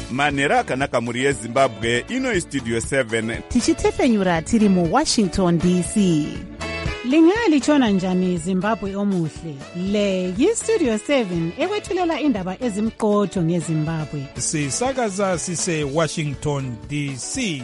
manhero akanaka mhuri yezimbabwe. Ino istudio 7 tichitefenyura tiri muWashington DC. Lingalitshona njani Zimbabwe omuhle? Le yistudio 7 ekwethulela indaba ezimqotho ngeZimbabwe. Sisakaza sise Washington DC.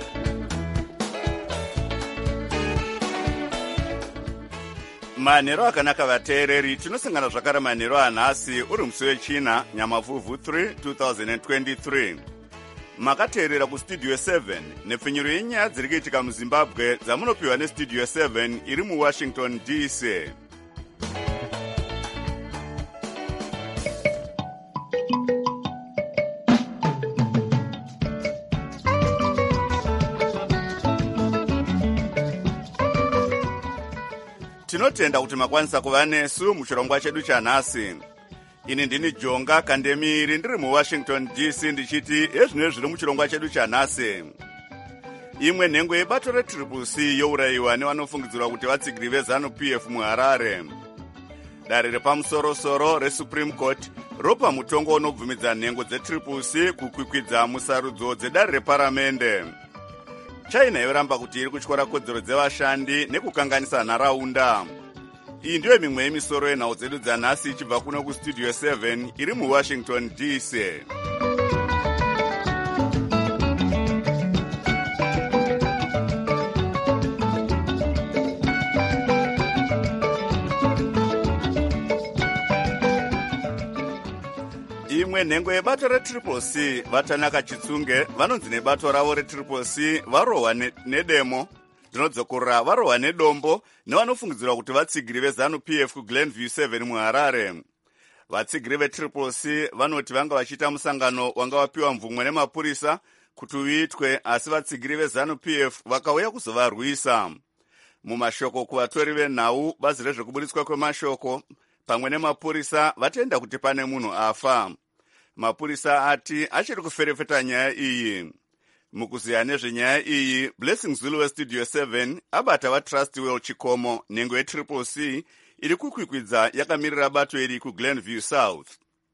manhero akanaka vateereri, tinosangana zvakare manhero anhasi uri musi wechina nyamavhuvhu 3 2023. Makateerera kustudio 7 nepfenyuro yenyaya dziri kuitika muzimbabwe dzamunopiwa nestudio 7 iri muWashington DC. Tinotenda kuti makwanisa kuva nesu muchirongwa chedu chanhasi. Ini ndini Jonga Kandemiri ndiri muWashington DC ndichiti ezvinenge zviri muchirongwa chedu chanhasi. Imwe nhengo yebato reTCC yourayiwa nevanofungidzirwa kuti vatsigiri veZANU-PF muHarare. Dare repamusoro-soro reSupreme Court ropa mutongo unobvumidza nhengo dzeTCC kukwikwidza musarudzo dzedare reparamende. China yoramba kuti iri kutyora kodzero dzevashandi nekukanganisa nharaunda. Iyi ndiyo mimwe yemisoro yenhau dzedu dzanhasi ichibva kuno kustudio 7 iri muWashington DC. Imwe nhengo yebato reTCC vatanaka Chitsunge vanonzi nebato ravo reTCC varohwa nedemo dzinodzokorora varohwa nedombo nevanofungidzirwa kuti vatsigiri veZANU-PF kuGlenview 7 muHarare. Vatsigiri veTCC vanoti vanga vachiita musangano wanga wapiwa mvumwe nemapurisa kuti uitwe, asi vatsigiri veZANU-PF vakauya kuzovarwisa. Mumashoko kuvatori venhau, bazi rezvekuburitswa kwemashoko pamwe nemapurisa vatenda kuti pane munhu afa. Mapurisa ati achiri kuferefeta nyaya iyi. Mukuziya nezvenyaya iyi, Blessing Zulu westudio 7 abata vaTrustwell Chikomo, nhengo yeTCC iri kukwikwidza yakamirira bato iri kuGlenview South.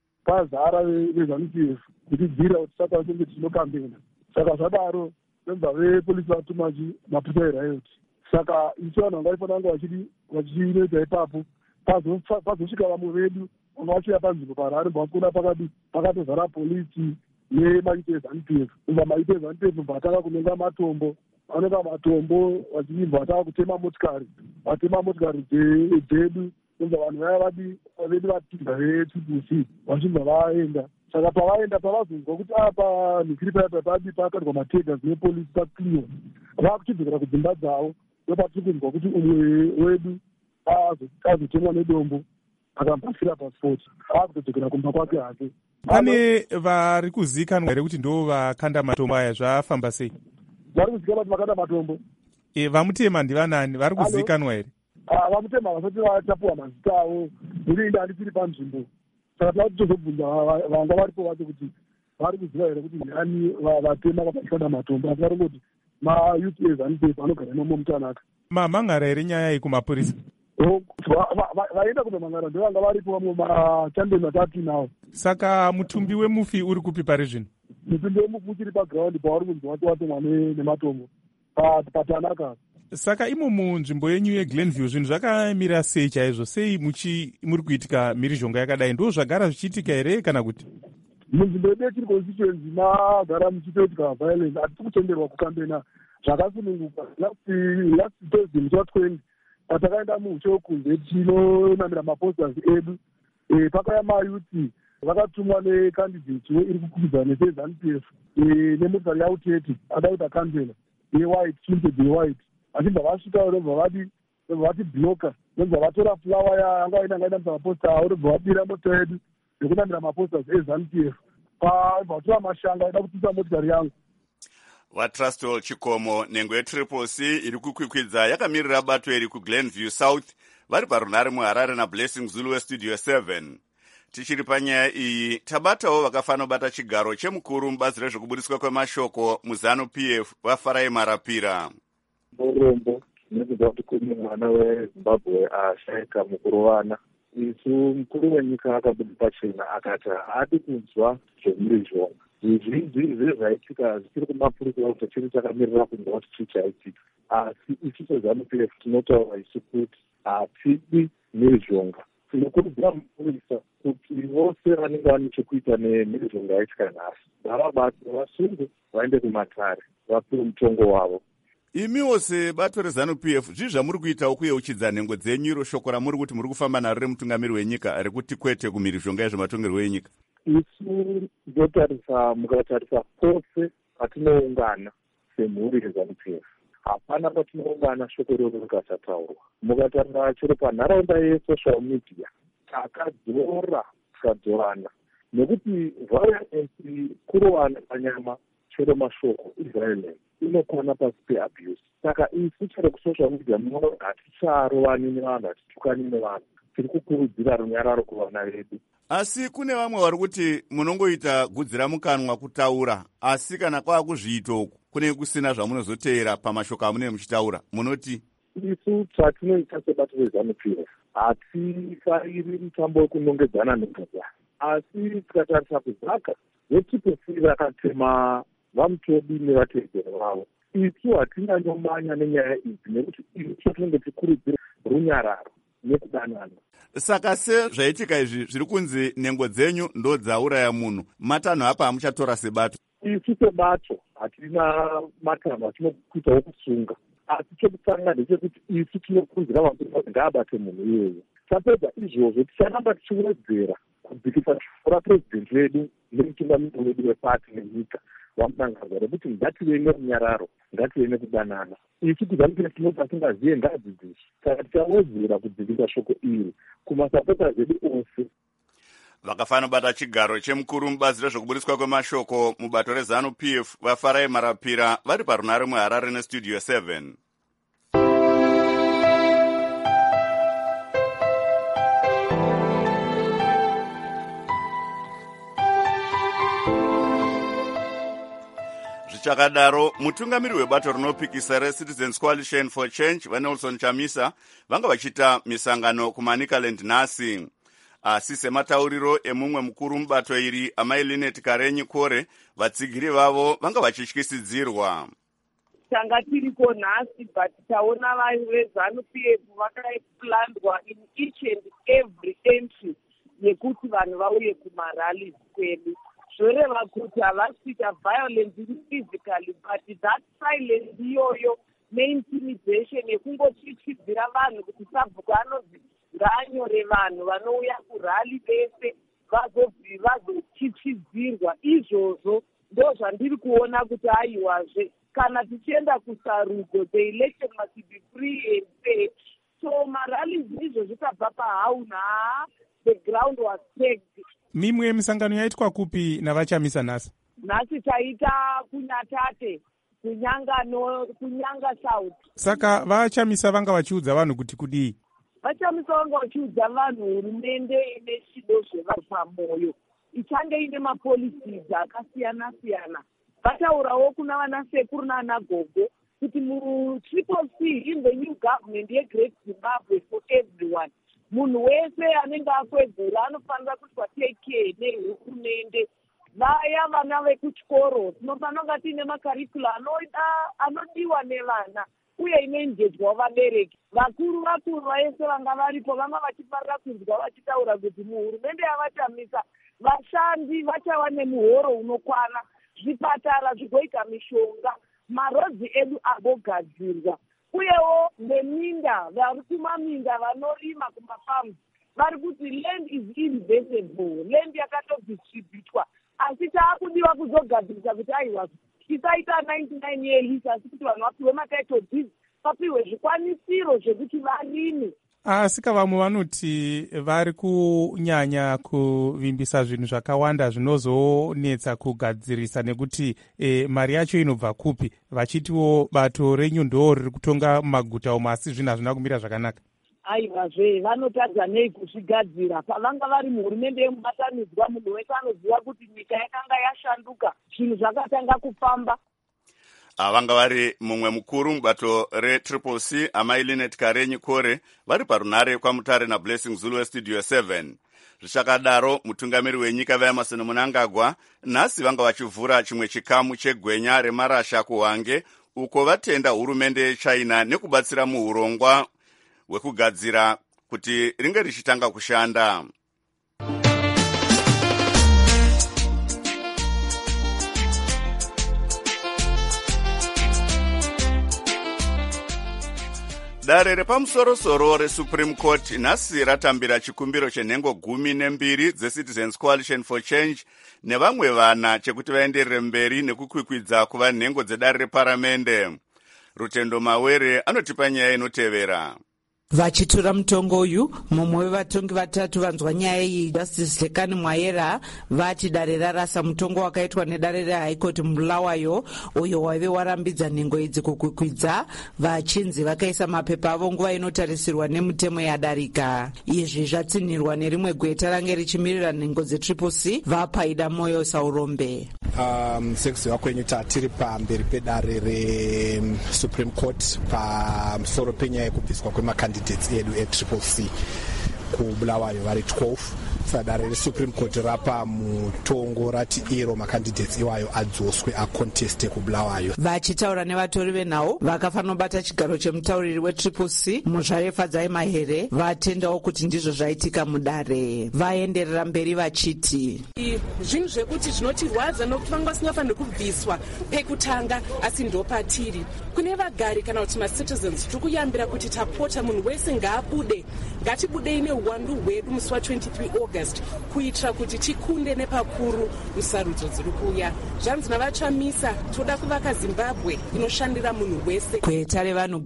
Pazara veZANU-PF kutibvira kuti saka tinenge tinokambena, saka zvadaro vemba vepolisi vatuma mapurisa eriot. Saka isu vanhu vanga vaifanira vachinoita ipapo pazosvika vamwe vedu vanga vachiuya panzvimbo paRarare mbakuna pakatozara polisi nemaite eZANU-PF. Umba maite eZANU-PF vatanga kunonga matombo, vanonga matombo vachibva vatanga kutema motikari dzedu. Umba vanhu vaya vedu vatinda veTCC vachibva vaenda. Saka pavazonzwa kuti apa nhikiri paya pakatwa mategas nepolisi pakliwa, vakuchidzokera kudzimba dzavo. Ndopatiri kunzwa kuti umwe wedu azotemwa nedombo akambasira pasipoti, akutodzokera kumba kwake hake. Pane vari kuzikanwa here kuti ndo vakanda matombo aya, zvafamba sei? Vari kuzikanwa kuti vakanda matombo. Vamutema ndivanani? Vari kuzikanwa here? Vamutema vasati vatapuwa mazita avo, urinda andisiri panzvimbo. Saka tava kutozobvunza vanga varipo vacho kuti vari kuziva here kuti ndani vatema vakashanda matombo. Asi varongoti mayuth eZANU-PF anogara imomo mutanaka. Mamhangara here nyaya iyi kumapurisa? Vaenda kunomhangara ndovanga varipo vamwe machandeni vatatu nawo. Saka mutumbi wemufi uri kupi pari zvino? Mutumbi wemufi uchiri pagraundi pauri kunzi watomwa nematombo patanaka. Saka imo munzvimbo yenyu yeGlenview zvinhu zvakamira sei chaizvo? Sei muri kuitika mhirizhonga yakadai? Ndo zvagara zvichiitika here kana kuti? Munzvimbo yedu yechiri constituency magara muchitoitika violence. Hatisi kutenderwa kukambena zvakasununguka. Last Thursday musi wa20 patakaenda mucho kunze tinonamira maposters edu, pakauya mayuthi vakatumwa nekandidate iri kukwikwidzana neZANU-PF nemotikari yauteti ada kuita kansela yewhite, tinted yewhite. Achibva vasvika robva vati bloka, robva vatora fulawa yanga vainanga maposta avo, robva vabira mota yedu yokunamira maposters eZANU-PF. Vatora mashanga ida kutisa motikari yangu. VaTrustwell Chikomo, nhengo yeTCC iri kukwikwidza yakamirira bato iri kuGlenview South vari parunhare muHarare naBlessing Zulu westudio 7. Tichiri panyaya iyi, tabatawo vakafanira kubata chigaro chemukuru mubazi rezvekuburitswa kwemashoko muZANU-PF vaFarai Marapira. Murombo nekuda kuti kune mwana weZimbabwe ashaika mukurovana. Isu mukuru wenyika akabuda pachena akati haadi kunzwa zvemhirizhonga. zvizhinji zvezvaitika zvichiri kumapurisa kuti chiri chakamirira kunga kuti chii chaitika. Asi isu seZANU-PF tinotaura isu kuti hatidi mhirizhonga. Tinokurudzira mapurisa kuti vose vanenge vane chekuita nemhirizhonga yaitika nhasi ngavabate, vasunge, vaende kumatare, vapiwe mutongo wavo. Imiwo sebato reZANU-PF zvii zvamuri kuitawo kuyeuchidza nhengo dzenyu, iro shoko ramuri kuti muri kufamba naro remutungamiri wenyika rekuti kwete kumhirizhonga yezvematongerwo enyika? Isu ndotarisa, mukatarisa pose patinoungana semhuri yeZANU-PF, hapana patinoungana shoko rero rikasataurwa. Mukatarisa chero panharaunda yesocial media tikadzorana nekuti violence kurovana panyama, chero mashoko iviolence inokwana pasi peabuse. Saka isu chero kusocial media munoona haticharovani nevanhu, hatitukani nevanhu, tiri kukurudzira runyararo kuvana vedu. Asi kune vamwe vari kuti munongoita gudzira mukanwa kutaura, asi kana kwava kuzviitoku kune kusina zvamunozoteera pamashoko amunenge muchitaura, munoti? Isu chatinoita sebato reZANU-PF hatifariri mutambo wekunongedzana negadzana, asi tikatarisa kuzaka veTPC vakatema vaMutobi nevatedzeri vavo, isu hatinganyomanya nenyaya idzi nekuti isu tinenge tikurudzira runyararo nekudanana. Saka sezvaitika izvi zviri kunzi nhengo dzenyu ndo dzauraya munhu, matanho apa hamuchatora sebato? Isu sebato hatina matanho atinokuitawo kusunga, asi chekutanga ndechekuti isu tinokurudzira mapurisa kuti ngaabate munhu iyeyo. Tapedza izvozvo ticharamba tichiwedzera kudzikisa shoko rapurezidendi vedu nemutungamiri wedu wepati nenyika waMunangagwa rekuti ngative nerunyararo, ngative nekudanana. Isu kuZANU-PF tinoti tingaziye ngadzidzishi, saka tichawedzera kudzikisa shoko iri kumasapota edu ose. Vakafana bata chigaro chemukuru mubazi rezvokuburiswa kwemashoko mubato reZANU-PF vaFarai Marapira vari parunare muHarare neStudio 7. Zvichakadaro, mutungamiri webato rinopikisa reCitizens Coalition for Change vaNelson Chamisa vanga vachiita misangano kuManicaland nhasi. Asi sematauriro emumwe mukuru mubato iri amai Linet Karenyi Kore, vatsigiri vavo vanga vachityisidzirwa. Tanga tiriko nhasi, but taona veZANU-PF vakaeplandwa in each and every entry yekuti vanhu vauye kumarallies kwedu. Zvoreva kuti havasvika violence physically, but that silence iyoyo neintimidation yekungotyityidzira vanhu kuti sabhuku anonzi ngaanyore vanhu vanouya kurali vese vazotyityidzirwa. Izvozvo ndo zvandiri kuona kuti aiwazve kana tichienda kusarudzo, the election must be free and fair. So marallies izvo zvikabva pahauna, the ground was pegged. Mimwe misangano yaitwa kupi navaChamisa nhasi? Nhasi taita kuNyatate, kunyanga South. Saka vaChamisa vanga vachiudza vanhu kuti kudii? VaChamisa vanga vachiudza vanhu hurumende ine chido zvevanhu pamwoyo, ichange ine mapolicies akasiyana siyana. Vataurawo kuna vanasekuru naanagogo kuti mu-CCC in the new government yeGreat Zimbabwe for everyone, munhu wese anenge akwegura anofanira kuti take care nehurumende. Vaya vana vekuchikoro tinofanira kunga tiine makarikula anodiwa nevana uye inoenjedzwa vabereki. Vakuru vese vanga varipo vanga vachifarira kunzwa vachitaura kuti muhurumende yavaChamisa vashandi vachava nemuhoro unokwana, zvipatara zvigoita mishonga, marodzi edu agogadzirwa, uyewo neminda, vari kumaminda vanorima kumafamu vari kuti land is investable, land yakatodistributwa, asi taakudiwa kuzogadzirisa kuti aiwa tisaita 99 year lease, asi kuti vanhu vapiwe matitle deeds, vapiwe zvikwanisiro zvekuti varime. Asika vamwe vanoti vari kunyanya kuvimbisa zvinhu zvakawanda zvinozonetsa kugadzirisa nekuti mari yacho inobva kupi, vachitiwo bato renyu ndo riri kutonga mumaguta umo, asi zvinhu hazvina kumira zvakanaka. Aivazve vanotadza nei kuzvigadzira pavanga vari muhurumende yemubatanidzwa. Munhu wese anoziva kuti nyika yakanga yashanduka, zvinhu zvakatanga kufamba. Vanga vari mumwe mukuru mubato reCCC amai Linet Karenyi Kore vari parunare kwaMutare naBlessing Zulu weStudio 7. Zvichakadaro, mutungamiri wenyika vaEmerson Mnangagwa nhasi vanga vachivhura chimwe chikamu chegwenya remarasha kuHwange, uko vatenda hurumende yeChina nekubatsira muurongwa hwekugadzira kuti ringe richitanga kushanda. Dare repamusoro-soro reSupreme Court nhasi ratambira chikumbiro chenhengo 12 dzeCitizens Coalition for Change nevamwe vana chekuti vaenderere mberi nekukwikwidza kuva nhengo dzedare reparamende. Rutendo Mawere anotipa nyaya inotevera. Vachitura mutongo uyu, mumwe wevatongi vatatu vanzwa nyaya iyi, Justice Lekani Mwayera, vati dare rarasa mutongo wakaitwa nedare reHigh Court Bulawayo, uyo waive warambidza nhengo idzi kukwikwidza. Vachinzi vakaisa mapepa avo nguva inotarisirwa nemutemo yadarika. Izvi zvatsinhirwa nerimwe gweta range richimirira nhengo dzeCCC, vaPaida Moyo Saurombe. Sekuziva kwenyu tiri pamberi pedare reSupreme Court pamusoro penyaya yekubviswa kwemakandidates edu eCCC kuBulawayo vari 12. Sadare reSupreme Court rapa mutongo rati iro makandidates iwayo adzoswe akonteste kuBulawayo. Vachitaura nevatori venhau vakafanira kubata chigaro chemutauriri weCCC Muzvarefa Dzai Mahere vatendawo kuti ndizvo zvaitika mudare. Vaenderera mberi vachiti zvinhu zvekuti zvinotirwadza nokuti vanga vasingafaniri kubviswa pekutanga asi ndopatiri. Kune vagari kana kuti macitizens tiri kuyambira kuti tapota munhu wese ngaabude, ngatibudei neuwandu hwedu musi wa23 August kuitira kuti tikunde nepakuru musarudzo dziri kuuya. Zvanzi navatsvamisa, toda kuvaka Zimbabwe inoshandira munhu wese. Gweta revanhu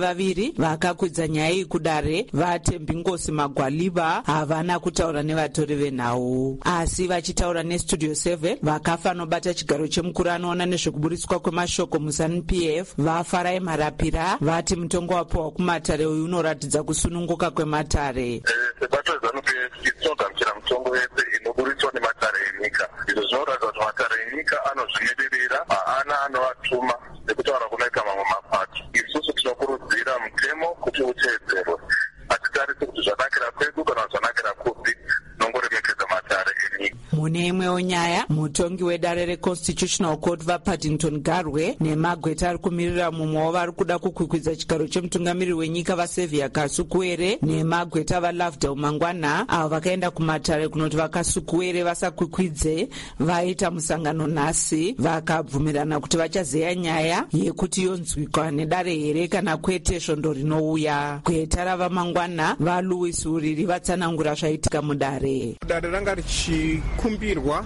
12 vakakwidza nyaya iyi kudare vaTembi Ngosi Magwaliba havana kutaura nevatori venhau, asi vachitaura neStudio 7 vakafanira kubata chigaro chemukuru anoona nezvekuburiswa kwemashoko muZANU-PF vaFarai Marapira vati mutongo wapiwa kumatare uyu unoratidza kusununguka kwematare. Sebato ZANU-PF inogamuchira mutongo yese inoburiswa nematare enyika. Izvo zvinoratidza kuti matare enyika anozvimirira, haana anovatuma nekutaura kunoita mamwe mapato. Isusu tinokurudzira mutemo kuti uteedzerwe. Hatitarisi kuti zvanakira kwedu kana zvanakira kupi, nongoremekedza matare enyika. Mune imwewo nyaya, mutongi wedare reConstitutional Court vaPaddington Garwe nemagweta ari kumirira mumwe wavari kuda kukwikwidza chigaro chemutungamiriri wenyika vaSevia Kasukuwere nemagweta vaLovedale Mangwana avo vakaenda kumatare kunoti vaKasukuwere vasakwikwidze vaita musangano nhasi vakabvumirana kuti vachazeya nyaya yekuti yonzwikwa nedare here kana kwete svondo rinouya. Gweta ravaMangwana vaLouis Uriri vatsanangura zvaitika mudare. Dare ranga richikumbirwa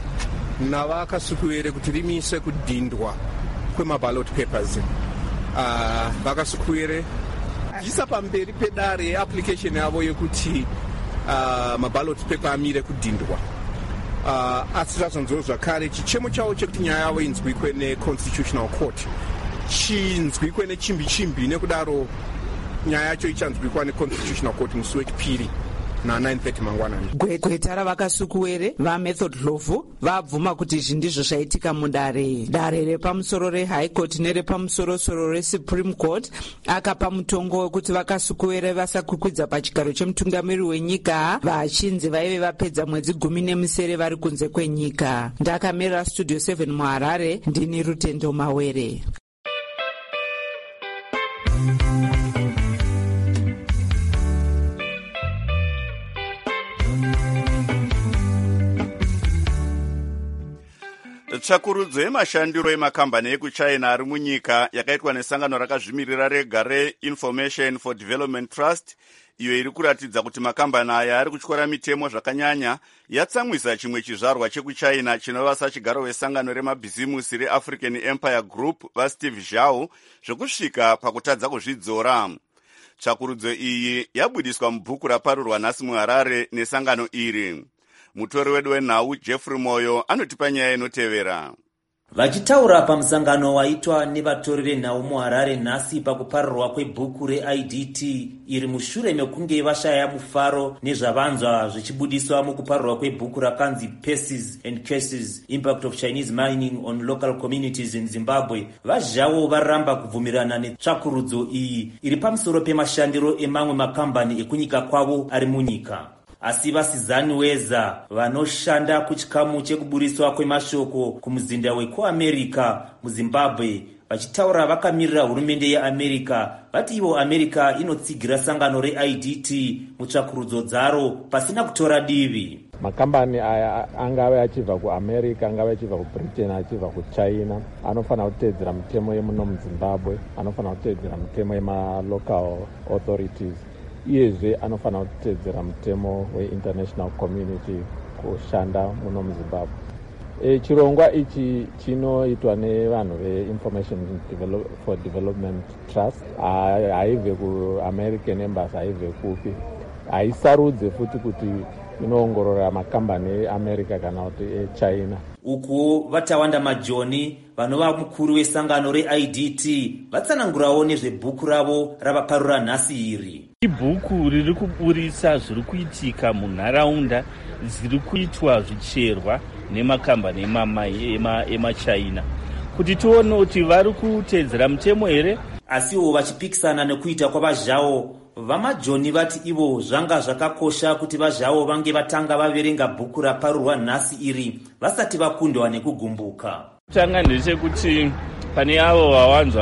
navakasukuwere kuti rimise kudhindwa kwemaballot papers. Vakasukuwere isa pamberi pedare application yavo yekuti maballot paper amire kudhindwa. Asi zvazonzwo zvakare chichemo chavo chekuti nyaya yavo inzwikwe neConstitutional Court chinzwikwe nechimbi nekudaro nyaya yacho ichanzwikwa neConstitutional Court musi wechipiri na 9:30 mangwanani. Gweta ravakasukuwere vaMethod Dlovu vabvuma kuti izvi ndizvo zvaitika mudare. Dare repamusoro reHigh Court nerepamusoro-soro reSupreme Court akapa mutongo wekuti vakasukuwere vasakwikwidza pachigaro chemutungamiriri wenyika vachinzi vaive vapedza mwedzi 17 vari kunze kwenyika. Ndakamirira Studio 7 muHarare, ndini Rutendo Mawere. Tsvakurudzo yemashandiro emakambani ekuChina ari munyika yakaitwa nesangano rakazvimirira rega reInformation for Development Trust, iyo iri kuratidza kuti makambani aya ari kutyora mitemo zvakanyanya, yatsamwisa chimwe chizvarwa chekuChina chinova sachigaro wesangano remabhizimusi reAfrican Empire Group vaSteve Zhao zvekusvika pakutadza kuzvidzora. Tsvakurudzo iyi yabudiswa mubhuku raparurwa nhasi muHarare nesangano iri. Mutori wedu wenhau Jeffrey Moyo anotipa nyaya inotevera. Vachitaura pamusangano waitwa nevatori venhau muHarare nhasi pakuparurwa kwebhuku reIDT iri mushure mekunge vashaya mufaro nezvavanzwa zvichibudiswa mukuparurwa kwebhuku rakanzi Paces and Cases Impact of Chinese Mining on Local Communities in Zimbabwe, vaZhao varamba kubvumirana netsvakurudzo iyi iri pamusoro pemashandiro emamwe makambani ekunyika kwavo ari munyika. asi vasizani weza vanoshanda kuchikamu chekuburiswa kwemashoko kumuzinda wekuamerica muzimbabwe vachitaura vakamirira hurumende yeamerica vati ivo america inotsigira sangano reidt mutsvakurudzo dzaro pasina kutora divi. Makambani aya angave achibva kuamerica, angave achibva kubritain, achibva kuchina, anofanira kutedzera mitemo yemuno muzimbabwe, anofanira kutedzera mitemo yemalocal authorities, iyezve anofanira kutedzera mitemo weinternational community kushanda muno muzimbabwe. Chirongwa ichi chinoitwa nevanhu veinformation for development trust, haibve kuamerican embassy, haibve kupi, haisarudze futi kuti inoongorora makambani eamerica kana kuti echina. Uku vatawanda majoni vanova mukuru wesangano reidt vatsanangurawo nezvebhuku ravo ravaparura nhasi iri. Ibhuku riri kuburisa zviri kuitika munharaunda zviri kuitwa zvicherwa nemakambani emachina kuti tione kuti vari kutedzera mutemo here. Asiwo vachipikisana nekuita kwavazhao, vamajoni vati ivo zvanga zvakakosha kuti vazhao vange vatanga vaverenga bhuku raparurwa nhasi iri vasati vakundwa nekugumbuka. Tanga ndechekuti pane avo vawanzwa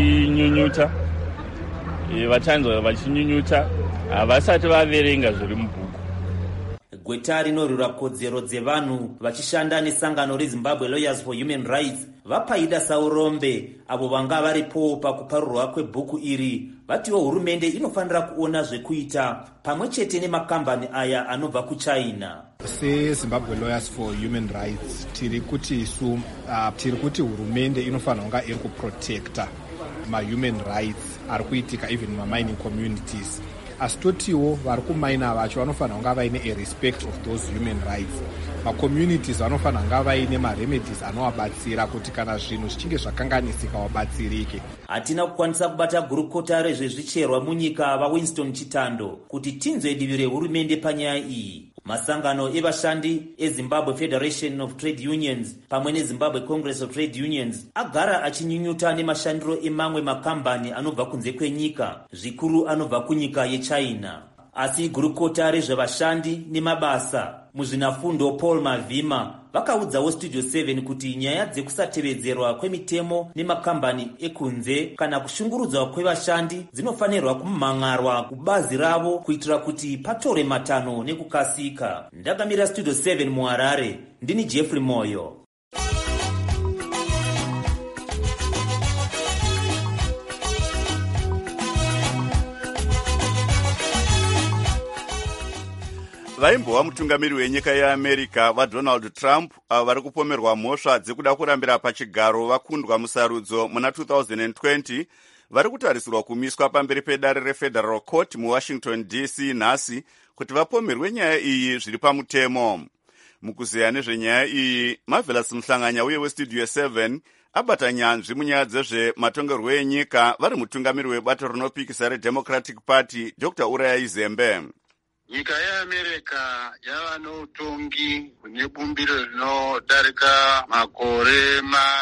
vachinyunyuta havasati vaverenga zviri mubhuku. Gweta rinorwira kodzero dzevanhu vachishanda nesangano reZimbabwe Lawyers for Human Rights vapaida saurombe avo vanga varipo pakuparurwa kwebhuku iri vatiwo hurumende inofanira kuona zvekuita pamwe chete nemakambani aya anobva kuchina. SeZimbabwe Lawyers for Human Rights tiri kuti hurumende inofanira kunga iri kuprotecta ma-human rights ari kuitika even mamining communities. Asi totiwo vari kumaina vacho vanofanira kunga vaine a respect of those human rights. Macommunities vanofanira kunga vaine maremedies anovabatsira kuti kana zvinhu zvichinge zvakanganisika vabatsirike. Hatina kukwanisa kubata gurukota rezvezvicherwa munyika vaWinston Chitando kuti tinzwe divi rehurumende panyaya iyi. Masangano evashandi eZimbabwe Federation of Trade Unions pamwe neZimbabwe Congress of Trade Unions agara achinyunyuta nemashandiro emamwe makambani anobva kunze kwenyika, zvikuru anobva kunyika yeChina. Asi gurukota rezvevashandi nemabasa muzvinafundo Paul Mavhima vakaudzawo Studio 7 kuti nyaya dzekusatevedzerwa kwemitemo nemakambani ekunze kana kushungurudzwa kwevashandi dzinofanirwa kumhangarwa kubazi ravo kuitira kuti patore matano nekukasika. Ndakamira Studio 7 muHarare, ndini Jeffrey Moyo. vaimbova mutungamiri wenyika yeamerica vaDonald Trump avo vari kupomerwa mhosva dzekuda kurambira pachigaro vakundwa musarudzo muna 2020 vari kutarisirwa kumiswa pamberi pedare reFederal Court muWashington DC nhasi kuti vapomerwe nyaya iyi zviri pamutemo. Mukuzeya nezvenyaya iyi, Marvelous Muhlanganya uye weStudio 7 abata nyanzvi munyaya dzezvematongerwo enyika vari mutungamiri webato rinopikisa reDemocratic Party Dr. Uraya Izembe. Nyika yeAmerica yava noutongi hune bumbiro rinodarika makore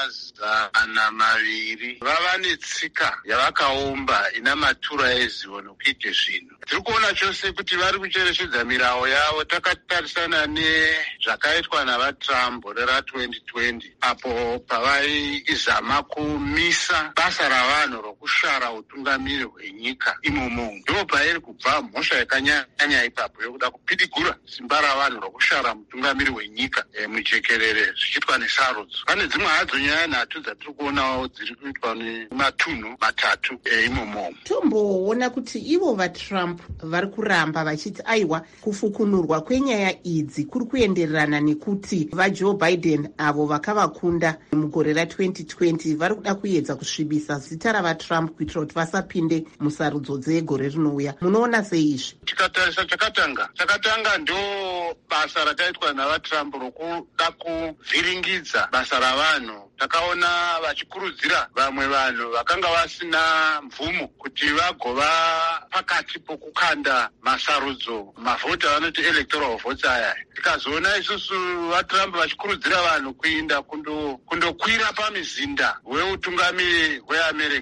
200. Vava netsika yavakaumba ina matura ezivo nokuite zvinhu. Tiri kuona chose kuti vari kucherechedza mirawo yavo. Takatarisana nezvakaitwa navaTrump ra2020 apo pavaizama kumisa basa ravanhu rokushara utungamiri hwenyika imomo. Ndo pairi kubva mhosva yakanyanya ipapo yokuda kupidigura simba ravanhu rokushara mutungamiri hwenyika mujekerere zvichiitwa nesarudzo. Pane dzimwe hadzo nyaya nhatu dzatiri kuonawo dziri kuitwa nematunhu matatu imomo. Tomboona kuti ivo vaTrump vari kuramba vachiti aiwa kufukunurwa kwenyaya idzi kuri kuendererana nekuti vaJoe Biden avo vakavakunda mugore ra2020 vari kuda kuedza kusvibisa zita ravaTrump kuitira kuti vasapinde musarudzo dzegore rinouya. Munoona sei izvi? Tikatarisa chakatanga ndo basa rakaitwa navaTrump rokuda kuvhiringidza basa ravanhu. Takaona vachikurudzira vamwe vanhu vakanga vasina mvumo kuti vagova pakati pokukanda masarudzo mavhoti avanoti electoral votes aya. Tikazoona isusu vaTrump vachikurudzira vanhu kuinda kundokwira pamizinda weutungamiri hweAmerica.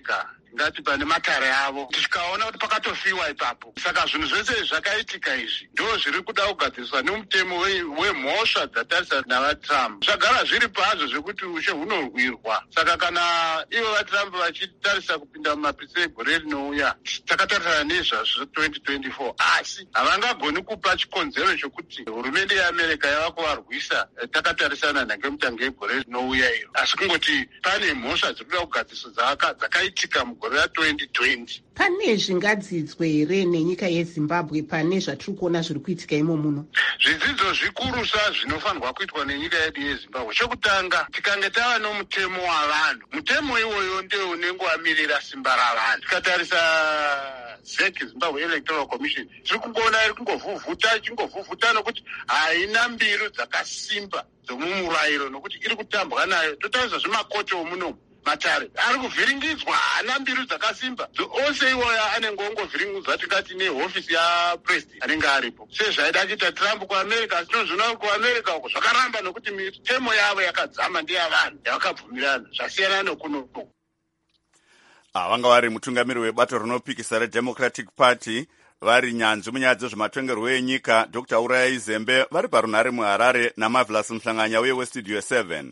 ngati pane matare avo, tikaona kuti pakatofiwa ipapo. Saka zvinhu zvese zvakaitika izvi ndo zviri kuda kugadziriswa nemutemo wemhosva dzatarisana navaTrump. Zvagara zviri pazvo zvekuti ushe hunorwirwa. Saka kana ivo vaTrump vachitarisa kupinda mumapisa egore rinouya, takatarisana nezvazvo 2024, asi havangagoni kupa chikonzero chokuti hurumende yeAmerica yava kuvarwisa takatarisana nangemutange egore rinouya iro, asi kungoti pane mhosva dziri kuda kugadziriswa dzakaitika mugore ra2020. Pane zvingadzidzwe here nenyika yeZimbabwe pane zvatiri kuona zviri kuitika imo muno? Zvidzidzo zvikurusa zvinofanirwa kuitwa nenyika yedu yeZimbabwe. Chokutanga, tikange tava nomutemo wavanhu, mutemo iwoyo ndio unenge wamirira simba ravanhu. Tikatarisa ZEC, Zimbabwe Electoral Commission, tiri kungoona iri kungovhuvhuta nokuti haina mbiru dzakasimba dzomumurayiro nokuti iri kutambwa nayo. Totarisa zvemakoti omunomu, matare ari kuvhiringidzwa, haana mbiru dzakasimba. Ose iwoya anenge ongovhiringidzwa tingati nehofisi yapresident anenge aripo. Sezvaida kuita Trump kuAmerica, asi tinozviona kuAmerica uko zvakaramba nokuti mitemo yavo yakadzama ndeyavanhu yavakabvumirana, zvasiyana nokunoku. Vanga vari mutungamiri webato rinopikisa reDemocratic Party vari nyanzvi munyaya dzezvematongerwo enyika Dr. Uraya Zembe vari parunhare muHarare naMarvelous Mhlanganya uye weStudio 7.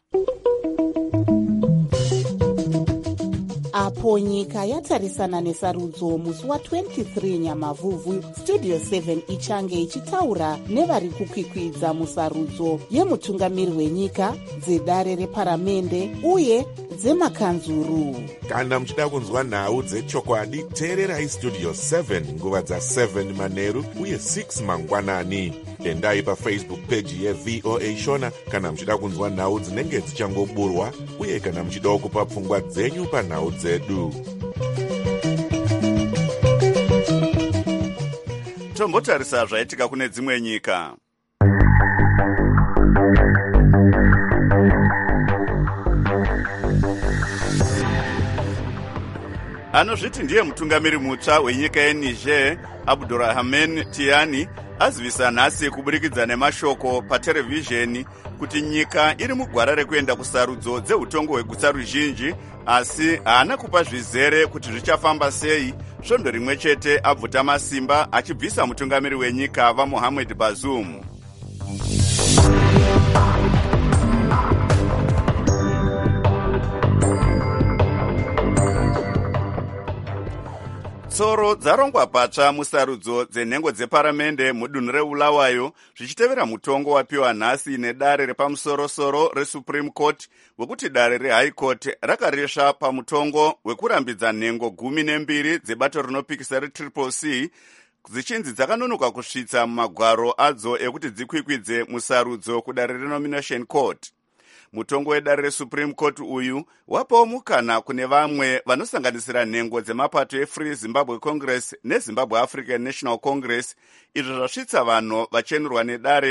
Apo nyika yatarisana nesarudzo musi wa23 Nyamavhuvhu, Studio 7 ichange ichitaura nevari kukwikwidza musarudzo yemutungamiri wenyika, dzedare reparamende uye dzemakanzuru. Kana muchida kunzwa nhau dzechokwadi, teererai Studio 7 nguva dza7 manheru uye 6 mangwanani. Endai paFacebook page yeVOA Shona kana muchida kunzwa nhau dzinenge dzichangoburwa uye kana muchida kupa pfungwa dzenyu panhau dzedu. Tombotarisa zvaitika kune dzimwe nyika. Anozviti ndiye mutungamiri mutsva wenyika yeNiger, Abdurrahman Tiani, azivisa nhasi kuburikidza nemashoko paterevhizheni kuti nyika iri mugwara rekuenda kusarudzo dzeutongo hweguta ruzhinji, asi haana kupa zvizere kuti zvichafamba sei. Svondo rimwe chete abvuta masimba achibvisa mutungamiri wenyika vaMohamed Bazoum. Tsoro dzarongwa patsva musarudzo dzenhengo dzeparamende mudunhu reBulawayo zvichitevera mutongo wapiwa nhasi nedare repamusorosoro reSupreme Court wekuti dare reHigh Court rakaresva pamutongo wekurambidza nhengo 12 dzebato rinopikisa reCCC dzichinzi dzakanonoka kusvitsa mumagwaro adzo ekuti dzikwikwidze musarudzo kudare reNomination Court. Mutongo wedare reSupreme Court uyu wapawo mukana kune vamwe vanosanganisira nhengo dzemapato eFree Zimbabwe Congress neZimbabwe African National Congress, izvo zvasvitsa vanhu vachenurwa nedare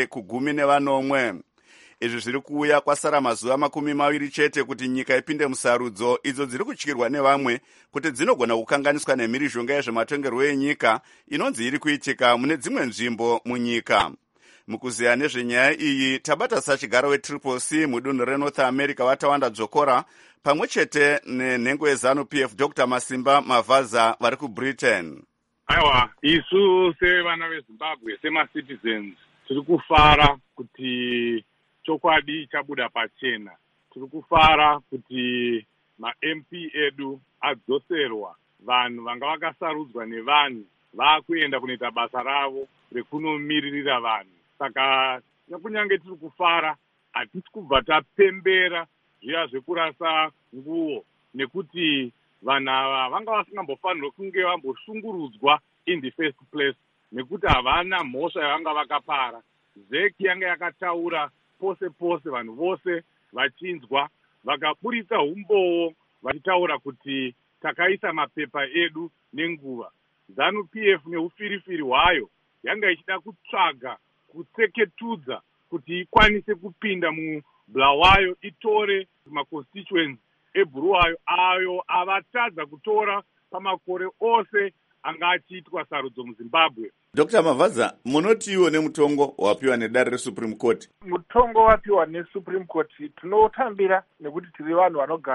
ku10. Izvi zviri kuuya kwasara mazuva 20 chete kuti nyika ipinde musarudzo idzo dziri kutyirwa nevamwe kuti dzinogona kukanganiswa nemhirizhonga yezvematongerwo enyika inonzi iri kuitika mune dzimwe nzvimbo munyika. Mukuziya nezvenyaya iyi tabata sachigaro weCCC mudunhu reNorth America Watawanda Dzokora pamwe chete nenhengo yeZANU-PF Dr. Masimba Mavaza vari kuBritain. Aiwa, isu sevana veZimbabwe semacitizens tiri kufara kuti chokwadi chabuda pachena. Tiri kufara kuti maMP edu adzoserwa, vanhu vanga vakasarudzwa nevanhu vakuenda kunoita basa ravo rekunomiririra vanhu. Saka kunyange tiri kufara, hatisi kubva tapembera zviya zvekurasa nguo, nekuti vanhu ava vanga vasingambofanirwa kunge vamboshungurudzwa in the first place, nekuti havana mhosva yavanga vakapara. ZEC yanga yakataura pose pose, vanhu vose vachinzwa, vakaburitsa umboo vachitaura kuti takaisa mapepa edu nenguva. ZANU-PF neufirifiri hwayo yanga ichida kutsvaga kutseketudza kuti ikwanise kupinda muBulawayo itore maconstituents eBulawayo ayo avatadza kutora pamakore ose anga achiitwa sarudzo muZimbabwe. Dr. Mavaza, munotiwo nemutongo wapiwa nedare reSupreme Court? Mutongo wapiwa neSupreme Court tinotambira nekuti tiri vanhu vanogara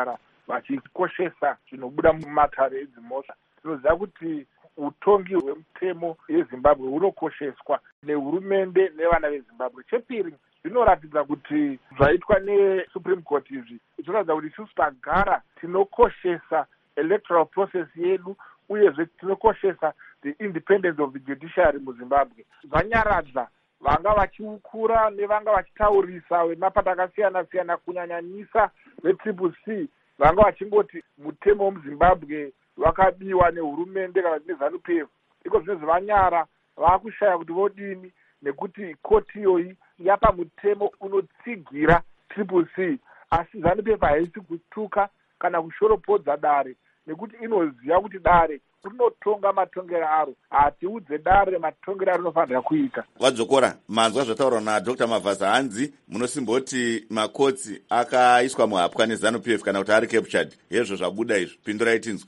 vachikoshesa zvinobuda mumatare edzimhosva. Tinoziva kuti utongi hwemutemo yezimbabwe hunokosheswa nehurumende nevana vezimbabwe. Chepiri, zvinoratidza kuti zvaitwa nesupreme court izvi zvinoratidza kuti isusu tagara tinokoshesa electoral process yedu uyezve tinokoshesa the independence of the judiciary muzimbabwe. Zvanyaradza vanga vachiukura nevanga vachitaurisa vemapato akasiyana-siyana kunyanyanyisa vetriple C vanga vachingoti mutemo wemuzimbabwe wakabiwa nehurumende kana neZANU-PF. Iko zvinezvi vanyara vakushaya kuti vodini, nekuti koti iyoyi yapa mutemo unotsigira triple C, asi ZANU-PF haisi kutuka kana kushoropodza dare, nekuti inoziva kuti dare rinotonga matongero aro. Hatiudze dare matongero aro rinofanira kuita. Wadzokora manzwa zvataurwa naDr. Mavhaza hanzi munosimboti makotsi akaiswa muhapwa neZANU-PF kana kuti ari captured. Hezvo zvabuda izvi, pindurai tinzwe.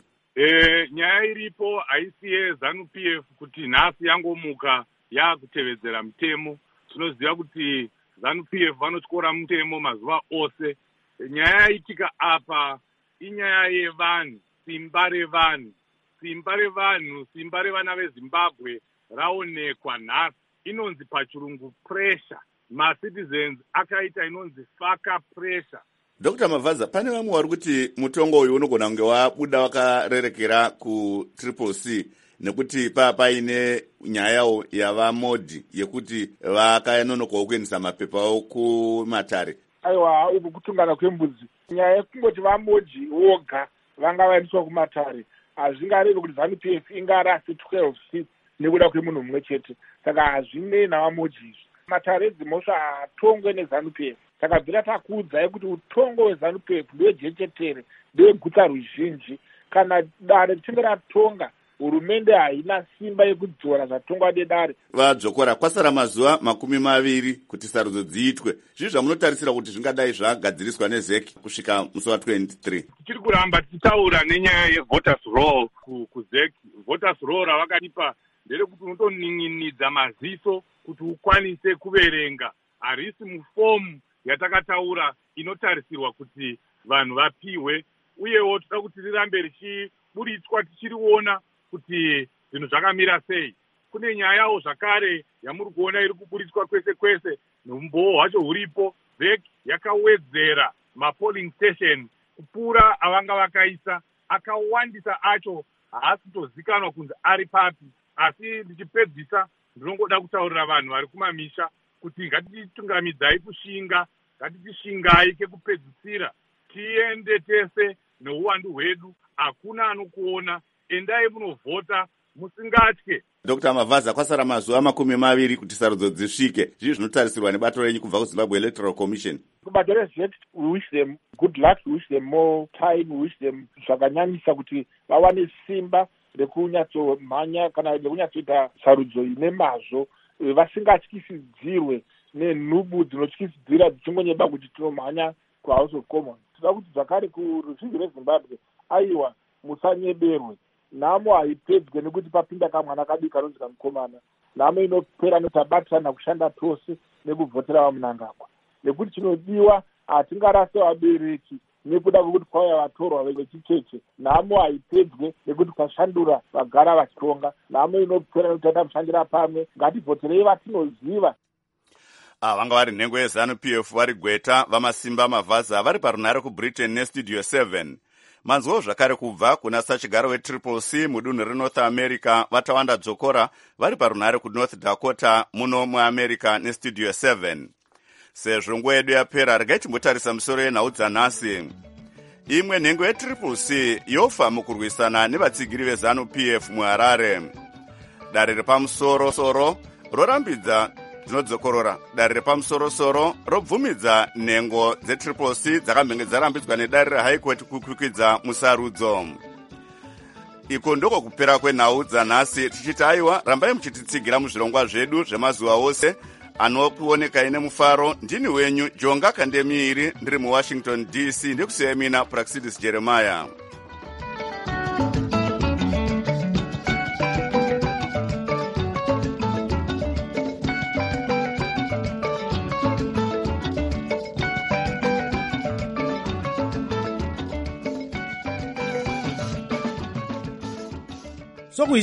Nyaya iripo haisi yeZANU-PF kuti nhasi yangomuka yakutevedzera mutemo. Tinoziva kuti ZANU-PF vanotyora mutemo mazuva ose. Nyaya yaitika apa inyaya yevanhu, simba revanhu. Simba revanhu, simba revana veZimbabwe raonekwa nhasi. Inonzi pachirungu pressure. Ma-citizens akaita inonzi faka pressure. Dr. Mavhaza, pane vamwe vari kuti mutongo uyu unogona kunge wabuda wakarerekera kutriple C nekuti paine nyaya yavamodhi yekuti vakanonokawo kuendesa mapepa avo kumatare. Aiwa, uku kutungana kwembudzi. Nyaya yekungoti vamodhi voga vanga vaendeswa kumatare hazvingarevi kuti ZANU-PF ingarasi 12 seats nekuda kwemunhu mumwe chete. Saka hazvinei navamodhi izvi. Matare edzimhosva haatongwe neZANU-PF. Saka bvira takuudzai kuti utongo hweZANU-PF ndwejechetere, ndwegutsa ruzhinji. Kana dare richinge ratonga, hurumende haina simba yekudzora zvatongwa nedare. Vadzokora, kwasara mazuva 20 kuti sarudzo dziitwe. Zvizvi zvamunotarisira kuti zvingadai zvagadziriswa neZEC kusvika musi wa23? Tichiri kuramba tichitaura nenyaya yevoters roll kuZEC. Voters roll ravakatipa nderekuti unotonin'inidza maziso kuti ukwanise kuverenga. Harisi mufomu yatakataura inotarisirwa kuti vanhu vapiwe, uyewo toda kuti rirambe richiburitswa tichiriona kuti zvinhu zvakamira sei. Kune nyayawo zvakare yamuri kuona iri kuburitswa kwese kwese, nombowo hwacho huripo. ZEC yakawedzera mapolling station kupfuura avanga vakaisa, akawandisa acho haasi kutozikanwa kunzi ari papi. Asi ndichipedzisa ndinongoda kutaurira vanhu vari kumamisha kuti ngatitungamidzai kushinga, ngatitishingai kekupedzisira, tiende tese neuwandu hwedu, hakuna anokuona, endai munovhota musingatye. Dr. Mavhaza, kwasara mazuva 20 kuti sarudzo dzisvike. Zvizvi zvinotarisirwa nebato renyu kubva kuZimbabwe Electoral Commission. Kubato reZEC, we wish them good luck, we wish them more time, we wish them zvakanyanyisa kuti vawane simba rekunyatsomhanya kana rekunyatsoita sarudzo ine mazvo, vasingatyisidzirwe nenhubu dzinotyisidzira dzichingonyeba kuti tinomhanya kuHouse of Commons. Tinoda kuti zvakare kuruzhinji rweZimbabwe, aiwa, musanyeberwe. Nhamo haipedzwe nekuti papinda kamwana kadii kanonzi kamukomana. Nhamo inopera netabatirana kushanda tose nekuvhotera vamunangagwa. Nekuti chinodiwa hatingarase vabereki nekuda kwekuti kwauya vatorwa vechicheche. Nhamo haipedzwe nekuti kwashandura vagara vachitonga. Nhamo inopera nekuti tamushandira pamwe. Ngativhoterei vatinoziva. Vanga vari nhengo yeZANU-PF vari Gweta vamasimba Mavhaza vari parunhare kuBritain neStudio 7. Manzwawo zvakare kubva kuna sachigaro wetriple C mudunhu reNorth America Vatawanda Dzokora vari parunhare kuNorth Dakota muno muAmerica neStudio 7. Sezvo nguva yedu yapera, regai timbotarisa misoro yenhau dzanhasi. Imwe nhengo yetriple C yofa mukurwisana nevatsigiri veZANU-PF muHarare. Dare repamusoro-soro rorambidza dzinodzokorora. Dare repamusoro-soro robvumidza nhengo dzetriple C dzakamhenge dzarambidzwa nedare reHigh Court kukwikwidza musarudzo. Iko ndoko kupera kwenhau dzanhasi, tichiti aiwa, rambai muchititsigira muzvirongwa zvedu zvemazuva ose anokuoneka ine mufaro. Ndini wenyu Jonga Kandemiiri, ndiri muWashington DC, ndikusiyai mina Praxidis Jeremiah. sokuyi